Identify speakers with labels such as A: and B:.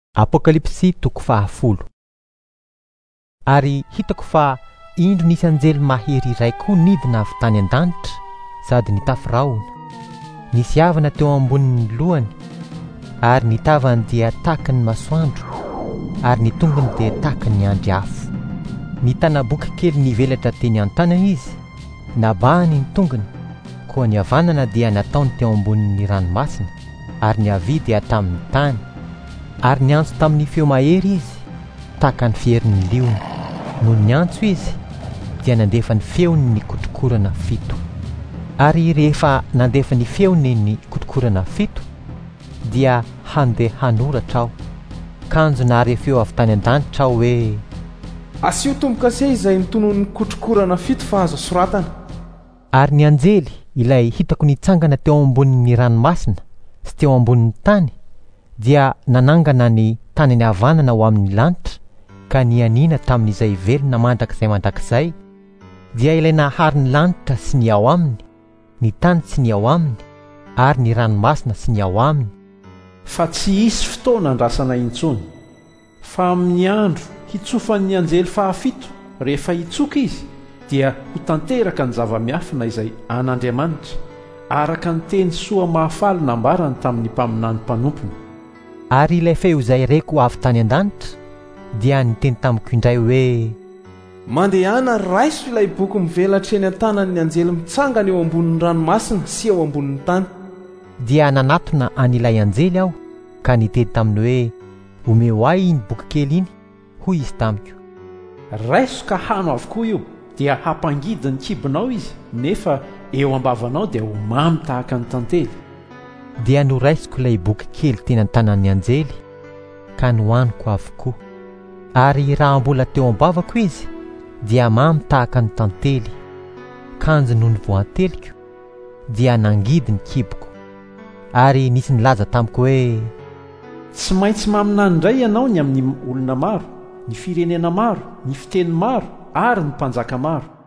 A: Apokalipsy toko 10. Ary hitako fa indro nisy anjely mahery iray koa nidina avy tany an-danitra sady nitafirahona. Nisy havana teo ambonin'ny lohany ary ny tavany dia tahaka ny masoandro ary ny tongony dia tahaka ny andry afo. Ny tanaboka kely nivelatra teny an-tanany izy, nabahany ny tongony, koa ny havanana dia nataony teo ambonin'ny ranomasina ary ny havia dia tamin'ny tany. Ary ny antso tamin'ny feo mahery izy tahaka ny fierin'ny liona. Noho ny antso izy dia nandefa ny feony ny kotrokorana 7. Ary rehefa nandefa ny feony ny kotrokorana 7 dia handeha hanoratra aho. Kanjo nahare feo avy tany an-danitra aho hoe:
B: asio tombo-kase izay nitonon'ny kotrokorana 7 fa azo soratana.
A: Ary ny anjely ilay hitako nitsangana teo ambonin'ny ranomasina sy teo ambonin'ny tany dia nanangana ny tanany havanana ho amin'ny lanitra ka nianina tamin'izay velona mandrakizay dia ilay nahary ny lanitra sy ny ao aminy, ny tany sy ny ao aminy, ary ny ranomasina sy ny ao aminy.
B: Fa tsy hisy fotoana andrasana intsony, fa amin'ny andro hitsofan'ny anjely 7 rehefa hitsoka izy dia ho tanteraka ny zava-miafina izay an'Andriamanitra araka ny teny soa mahafaly nambarany tamin'ny mpaminany mpanompony.
A: Ary ilay feo izay reko avy tany an-danitra dia niteny tamiko indray hoe:
B: mandehana raiso ilay boky mivelatra eny an-tanan'ny anjely mitsangana eo ambonin'ny ranomasina sy eo ambonin'ny tany.
A: Dia nanatona an'ilay anjely aho ka niteny taminy hoe: omeo ahy iny boky kely iny. Hoy izy tamiko:
B: raiso ka hano avokoa io, dia hampangidy ny kibonao izy, nefa eo ambavanao dia ho mamy tahaka ny tantely.
A: Dia noraisiko ilay boky kely teny an-tanan'ny anjely ka nohaniko avokoa. Ary raha mbola teo am-bavako izy dia mamy tahaka ny tantely. Kanjo noho ny voanteliko dia nangidy ny kiboko. Ary nisy nilaza tamiko hoe:
B: tsy maintsy maminany indray ianao ny amin'ny olona maro, ny firenena maro, ny fiteny maro ary ny mpanjaka maro.